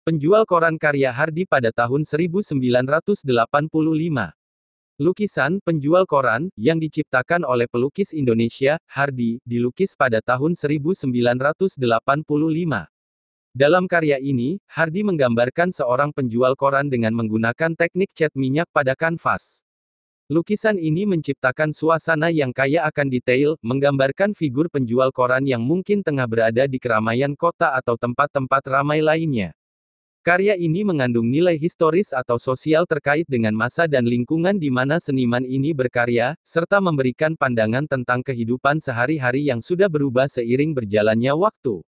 Penjual koran karya Hardy pada tahun 1985. Lukisan penjual koran, yang diciptakan oleh pelukis Indonesia, Hardy, dilukis pada tahun 1985. Dalam karya ini, Hardy menggambarkan seorang penjual koran dengan menggunakan teknik cat minyak pada kanvas. Lukisan ini menciptakan suasana yang kaya akan detail, menggambarkan figur penjual koran yang mungkin tengah berada di keramaian kota atau tempat-tempat ramai lainnya. Karya ini mengandung nilai historis atau sosial terkait dengan masa dan lingkungan di mana seniman ini berkarya, serta memberikan pandangan tentang kehidupan sehari-hari yang sudah berubah seiring berjalannya waktu.